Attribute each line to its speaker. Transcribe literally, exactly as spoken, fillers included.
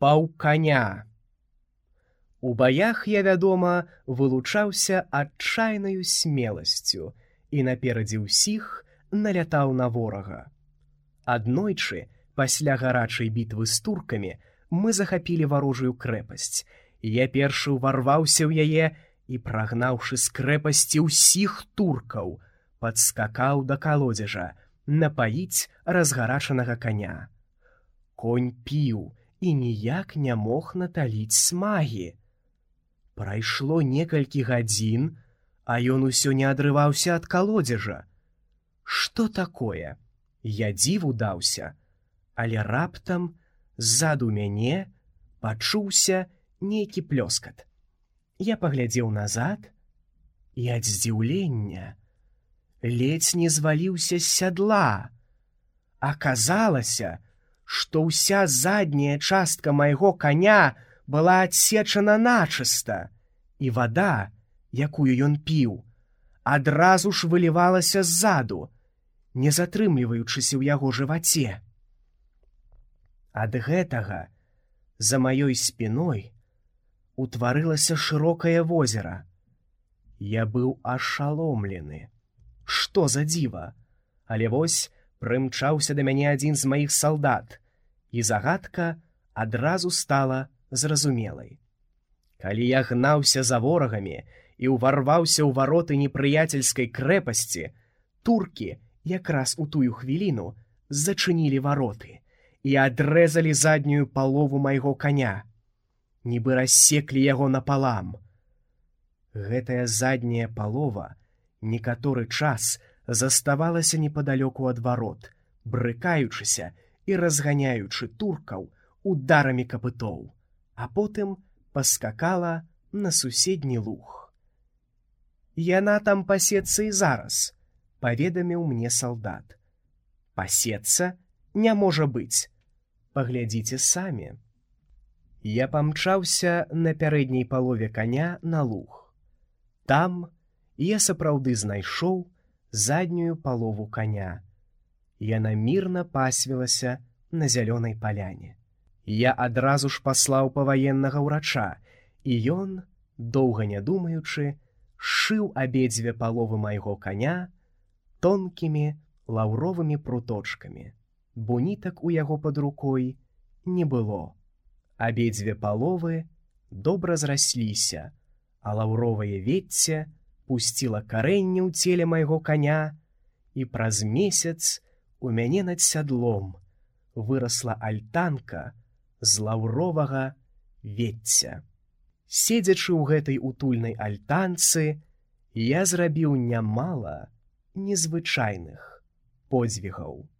Speaker 1: паўканя. У баях я, вядома, вылучаўся адчайнаю смеласцю і наперадзе ўсіх налятаў на ворага. Аднойчы, пасля гарачай бітвы з туркамі, мы захапілі варожую крэпасць. Я першы ўварваўся ў яе і, прагнаўшы з крэпасці ўсіх туркаў, падскакаў да калодзежа напаіць разгарачанага каня. Конь піў і ніяк не мог наталіць смагі. Прайшло некалькі гадзін, а ён усё не адрываўся ад калодзежа. Што такое? Я дзіву даўся, але раптам ззаду мяне пачуўся нейкі плёскат. Я паглядзеў назад і ад здзіўлення ледзь не зваліўся з сядла. Аказалася, што ўся задняя частка майго каня была адсечана начыста, і вада, якую ён піў, адразу ж вылівалася ззаду, не затрымліваючыся ў яго жываце. Ад гэтага за маёй спіной утварылася шырокае возера. Я быў ашаломлены. Што за дзіва? Але вось прымчаўся да мяне адзін з маіх салдат, і загадка адразу стала зразумелай. Калі я гнаўся за ворагамі і ўварваўся ў вароты непрыяцельскай крэпасці, туркі якраз у тую хвіліну зачынілі вароты і адрэзалі заднюю палову майго каня, нібы рассеклі яго напалам. Гэтая задняя палова некаторы час заставалася непадалёку ад варот, брыкаючыся і разганяючы туркаў ударамі капытоў, а потым паскакала на суседні луг. «Яна там пасецца і зараз», — паведаміў мне салдат. «Пасецца не можа быць. Паглядзіце самі». Я памчаўся на пярэдняй палове каня на луг. Там я сапраўды знайшоў заднюю палову каня. Яна мірна пасвілася на зялёнай паляне. Я адразу ж паслаў па ваеннага ўрача, і ён, доўга не думаючы, сшыў абедзве паловы майго каня тонкімі лаўровымі пруточкамі, бо нітак у яго пад рукой не было. Абедзве паловы добра зрасліся, а лаўровае вецце пусціла карэнне ў целе майго каня, і праз месяц у мяне над сядлом вырасла альтанка з лаўровага вецця. Седзячы ў гэтай утульнай альтанцы, я зрабіў нямала незвычайных подзвігаў.